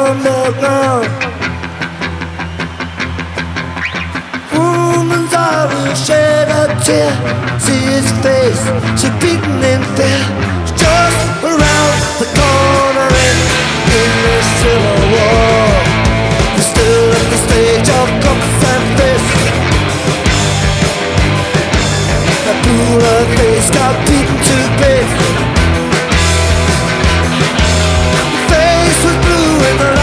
on the ground. Woman's eyes will shed a tear. See his face, so beaten and fair. It's just around the corner in the Civil War. They're still at the stage of cups and fists. That poor face got beaten to bits.